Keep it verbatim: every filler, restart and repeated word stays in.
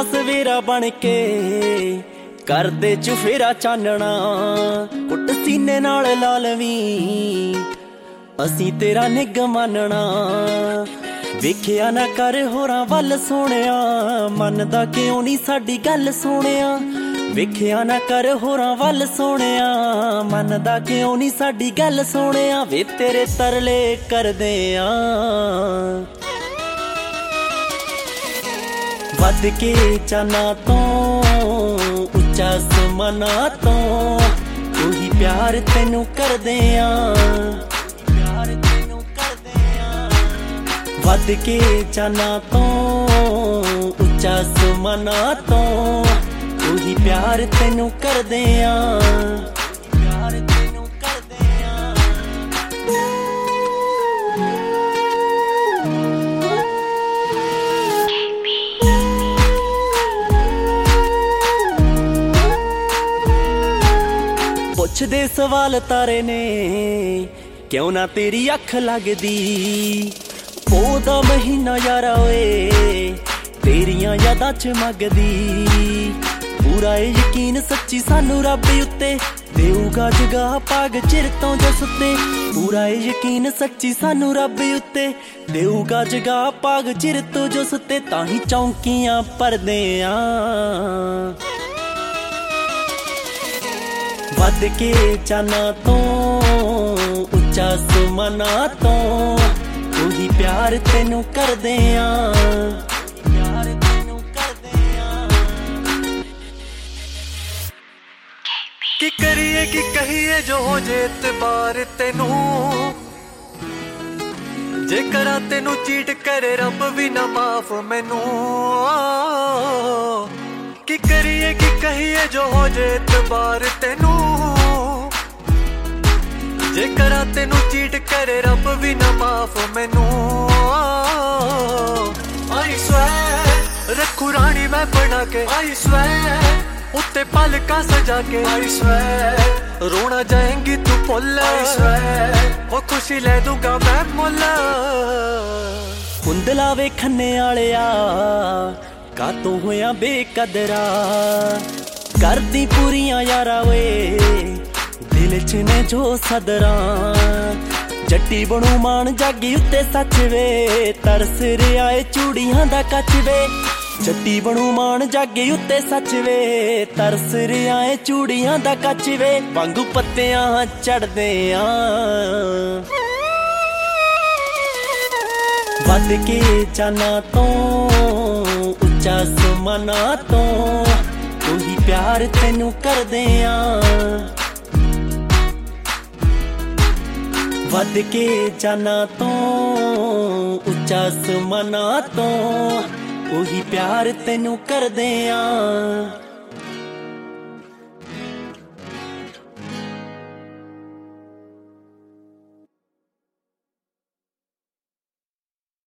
ਦਾ ਸਵੇਰਾ ਬਣ ਕੇ ਕਰਦੇ ਚੁਫੇਰਾ ਚਾਨਣਾ, ਕੁੱਟ ਸੀਨੇ ਨਾਲ ਲਾ ਲਵੀਂ ਅਸੀਂ ਤੇਰਾ ਨਿੱਘ ਮੰਨਣਾ। ਵੇਖਿਆ ਨਾ ਕਰ ਹੋਰਾਂ ਵੱਲ ਸੋਹਣਿਆ, ਮੰਨਦਾ ਕਿਉਂ ਨਹੀਂ ਸਾਡੀ ਗੱਲ ਸੋਹਣਿਆ। ਵੇਖਿਆ ਨਾ ਕਰ ਹੋਰਾਂ ਵੱਲ ਸੋਹਣਿਆ, ਮੰਨਦਾ ਕਿਉਂ ਨਹੀਂ ਸਾਡੀ ਗੱਲ ਸੋਹਣਿਆ। ਵੇ ਤੇਰੇ ਤਰਲੇ ਕਰਦੇ ਆ ਵੱਧ ਕੇ ਚਾਨਾਂ ਤੋਂ, ਉੱਚਾ ਅਸਮਾਨਾਂ ਤੋਂ। ਉਹੀ ਪਿਆਰ ਤੈਨੂੰ ਕਰਦੇ ਆ, ਪਿਆਰ ਤੈਨੂੰ ਕਰਦੇ ਆ ਵੱਧ ਕੇ ਚਾਨਾਂ ਤੋਂ, ਉੱਚਾ ਅਸਮਾਨਾਂ ਤੋਂ। ਉਹੀ ਪਿਆਰ ਤੈਨੂੰ ਕਰਦੇ ਆ, ਪਿਆਰ ਤੈਨੂੰ ਕਰਦੇ ਆ। ਪੁੱਛਦੇ ਸਵਾਲ ਤਾਰੇ ਨੇ, ਕਿਉਂ ਨਾ ਤੇਰੀ ਅੱਖ ਲੱਗਦੀ। ਉਹਦਾ ਮਹੀਨਾ ਯਾਰਾ ਓਏ ਤੇਰੀਆਂ ਯਾਦਾਂ ਚ ਮੱਗਦੀ। ਪੂਰਾ ਏ ਯਕੀਨ ਸੱਚੀ ਸਾਨੂੰ ਰੱਬ ਉੱਤੇ, ਦੇਊਗਾ ਜਗਾ ਪਾਗ ਚਿਰ ਤੋਂ ਜੋ ਸੁੱਤੇ। ਪੂਰਾ ਏ ਯਕੀਨ ਸੱਚੀ ਸਾਨੂੰ ਰੱਬ ਉੱਤੇ, ਦੇਊਗਾ ਜਗਾ ਪਾਗ ਚਿਰ ਤੋਂ ਜੋ ਸੁੱਤੇ। ਤਾਂ ਹੀ ਚੌਂਕੀਆਂ ਭਰਦੇ ਆ ਵੱਧ ਕੇ ਚਾਨਾਂ ਤੋਂ, ਉੱਚਾ ਅਸਮਾਨਾਂ ਤੋਂ। ਉਹੀ ਪਿਆਰ ਤੈਨੂੰ ਕਰਦੇ ਆ, ਪਿਆਰ ਤੈਨੂੰ ਕਰਦੇ ਆ। ਕੀ ਕਰੀਏ ਕੀ ਕਹੀਏ ਜੋ ਹੋ ਜੇ ਇਤਬਾਰ ਤੈਨੂੰ। ਜੇ ਕਰਾਂ ਤੈਨੂੰ ਚੀਟ ਕਰੇ ਰੱਬ ਵੀ ਨਾ ਮਾਫ ਮੈਨੂੰ। ਕੀ ਕਰੀਏ ਕੀ ਕਹੀਏ ਜੋ ਹੋ ਜੇ ਇਤਬਾਰ ਤੈਨੂੰ। ਜੇ ਕਰਾਂ ਤੈਨੂੰ ਚੀਟ ਕਰੇ ਰੱਬ ਵੀ ਨਾ ਮਾਫ ਮੈਨੂੰ। ਆਈ ਸਵੈਰ ਰੱਖੂ ਰਾਣੀ ਮੈਂ ਬਣਾ ਕੇ, ਆਈ ਸਵੈਰ ਉੱਤੇ ਪਲਕਾਂ ਸਜਾ ਕੇ। ਆਈ ਸਵੈਰ ਰੋਣਾ ਜਾਏਂਗੀ ਤੂੰ ਭੁੱਲ, ਆਈ ਸਵੈਰ ਉਹ ਖੁਸ਼ੀ ਲੈ ਦੂੰਗਾ ਮੈਂ ਮੁੱਲ। ਕੁੰਦਲਾ ਵੇਖਣੇ ਵਾਲਿਆ ਕਾਤੋਂ ਹੋਇਆ ਬੇਕਦਰਾ, ਕਰਦੀ ਪੂਰੀਆਂ ਯਾਰਾ ਓਏ ਦਿਲ ਚ ਨੇ ਜੋ ਸਦਰਾਂ। ਜੱਟੀ ਬਣੂ ਮਾਣ ਜਾਗੀ ਉੱਤੇ ਸੱਚ ਵੇ, ਤਰਸ ਰਿਹਾ ਏ ਚੂੜੀਆਂ ਦਾ ਕੱਚ ਵੇ। ਜੱਟੀ ਬਣੂ ਮਾਣ ਜਾਗੀ ਉੱਤੇ ਸੱਚ ਵੇ, ਤਰਸ ਰਿਹਾ ਏ ਚੂੜੀਆਂ ਦਾ ਕੱਚ ਵੇ। ਵਾਂਗੂ ਪੱਤਿਆਂ ਚੜਦੇ ਆ ਵੱਧ ਕੇ ਚਾਨਾਂ ਤੋਂ, ਉੱਚਾ ਅਸਮਾਨਾਂ ਤੋਂ। ਉਹੀ ਪਿਆਰ ਤੈਨੂੰ ਕਰਦੇ ਆ ਵੱਧ ਕੇ ਚਾਨਾਂ ਤੋਂ, ਉੱਚਾ ਅਸਮਾਨਾਂ ਤੋਂ। ਉਹੀ ਪਿਆਰ ਤੈਨੂੰ ਕਰਦੇ ਆ।